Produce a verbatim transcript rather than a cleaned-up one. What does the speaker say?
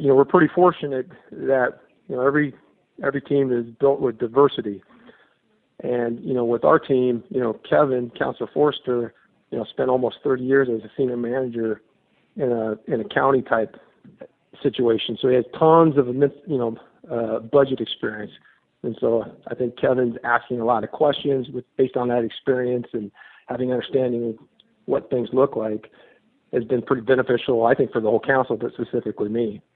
you know, we're pretty fortunate that, you know, every every team is built with diversity. And, you know, with our team, you know, Kevin, Counselor Forster, you know, spent almost thirty years as a senior manager in a in a county type situation. So he has tons of, you know, uh, budget experience. And so I think Kevin's asking a lot of questions with based on that experience and having understanding of what things look like has been pretty beneficial, I think, for the whole council, but specifically me.